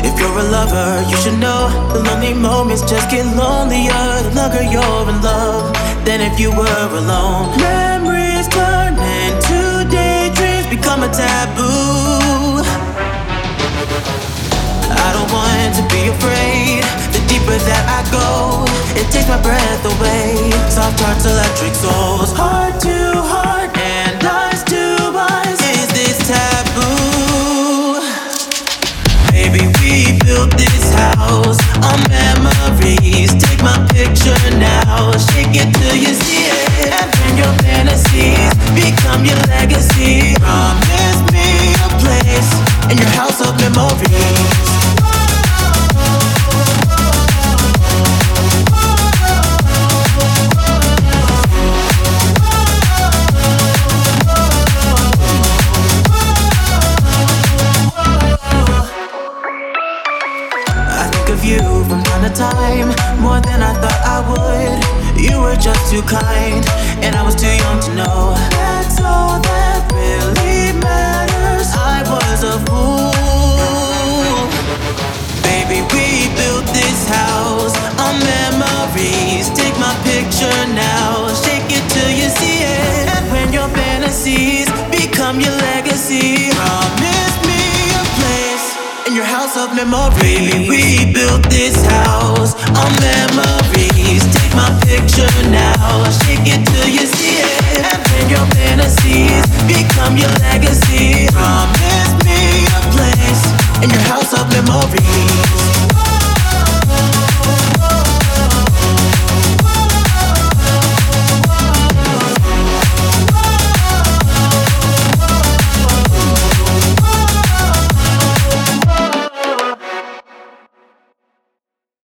If you're a lover, you should know the lonely moments just get lonelier the longer you're in love than if you were alone. Memories turn into daydreams, become a taboo. I don't want to be afraid. The deeper that I go, it takes my breath away. Soft hearts, electric souls, heart to heart and eyes to eyes. Is this taboo? Baby, we built this house on memories. Take my picture now, shake it till you see it. And when your fantasies become your legacy, promise me a place in your house of memories. You from time to time, more than I thought I would. You were just too kind, and I was too young to know. That's all that really matters. I was a fool. Baby, we built this house on memories. Take my picture now, shake it till you see it. And when your fantasies become your legacy, promise me a place in your house of memories. Baby, we built this house on memories. Take my picture now, shake it till you see it. And when your fantasies become your legacy, promise me a place in your house of memories.